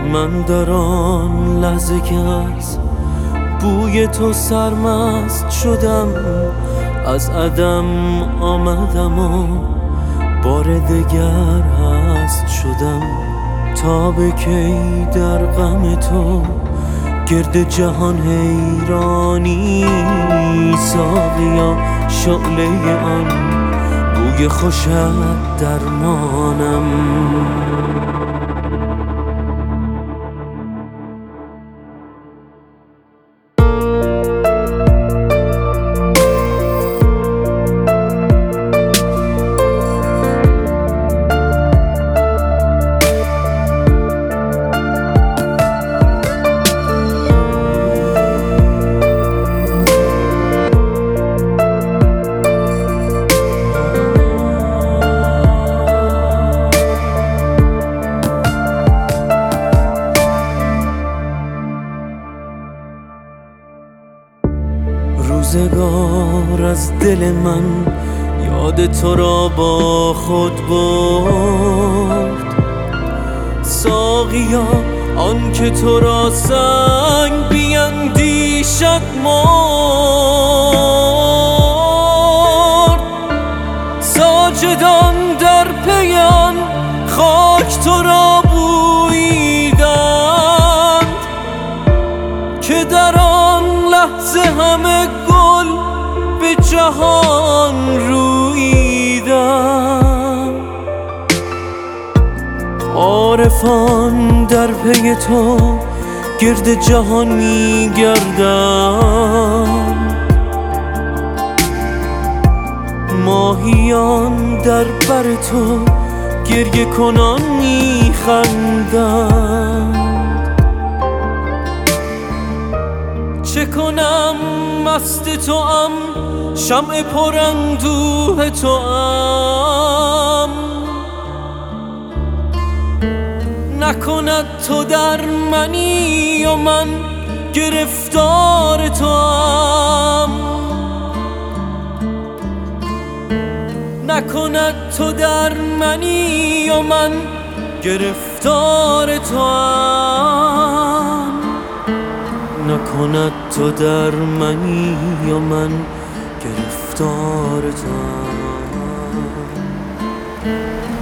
من در آن لحظه که از بوی تو سرمست شدم، از عدم آمدم و بار دگر هست شدم. تا به کی در غم تو گرد جهان حیرانی؟ ساقیا شعله آن بوی خوشت درمانم. روزگار از دل من یاد تو را با خود برد. ساقیا آن که تو را سنگ بیندیشد مرد. ساجدان در پیان خاک تو را بوییدند، که در آن لحظه همه گل به جهان روییدند. عارفان در پی تو گرد جهان می‌گردند، ماهیان در بر تو گریه کنان می‌خندند. چه کنم مست توام، شمع پراندوه توام، نکند تو در منی و من گرفتار توام. نکند تو در منی و من گرفتار توام. نکند تو در منی و من گرفتار توام.